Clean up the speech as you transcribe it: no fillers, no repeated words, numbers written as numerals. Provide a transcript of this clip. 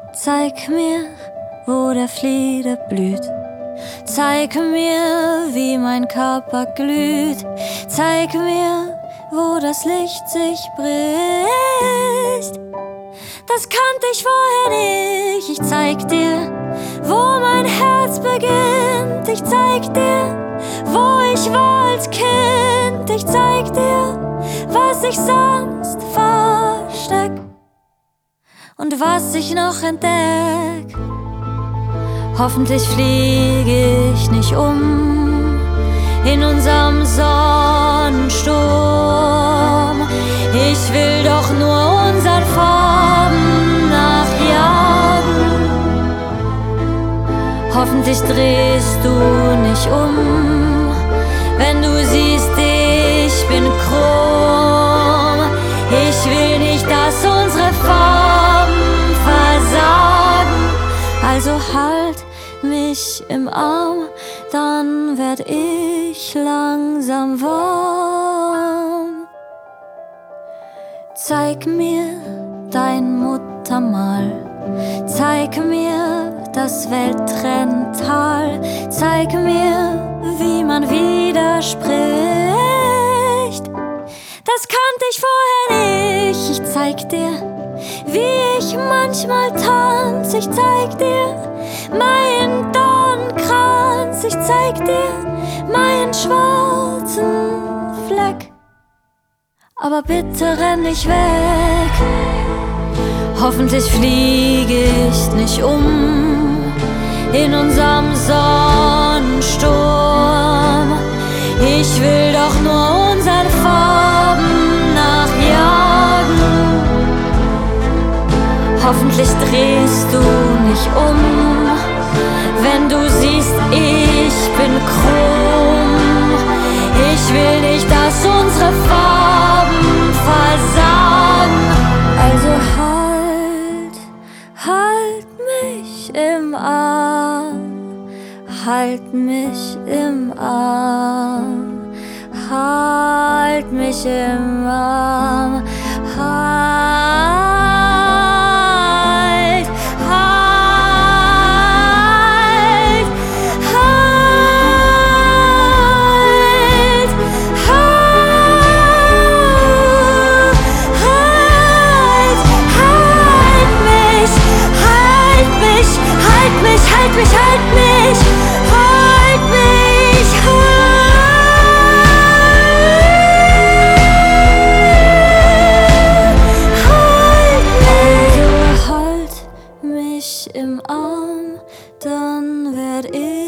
Zeig mir, wo der Flieder blüht. Zeig mir, wie mein Körper glüht. Zeig mir, wo das Licht sich bricht. Das kannte ich vorher nicht. Ich zeig dir, wo mein Herz beginnt. Ich zeig dir, wo ich war als Kind. Ich zeig dir, was ich sonst versteck und was ich noch entdeck. Hoffentlich fliege ich nicht um in unserem Sonnensturm. Ich will doch nur unseren Farben nachjagen. Hoffentlich drehst du nicht um, wenn du siehst, ich bin krumm. Ich will nicht, dass unsere Farben versagen. Also halt mich im Arm, dann werd ich langsam warm. Zeig mir dein Muttermal, zeig mir das Welttrenntal, zeig mir, wie man widerspricht. Das kannte ich vorher nicht. Ich zeig dir, wie ich manchmal tanz. Ich zeig dir meinen Dornkranz. Ich zeig dir meinen schwarzen Fleck. Aber bitte renn nicht weg. Hoffentlich fliege ich nicht um in unserem Sonnensturm. Ich will doch nur unseren Farben nachjagen. Hoffentlich drehst du nicht um, wenn du siehst, ich bin krumm. Ich will nicht, dass unsere Farben versagen. Also halt mich im Arm, halt mich im Arm, halt mich im Arm, im Arm, dann werd ich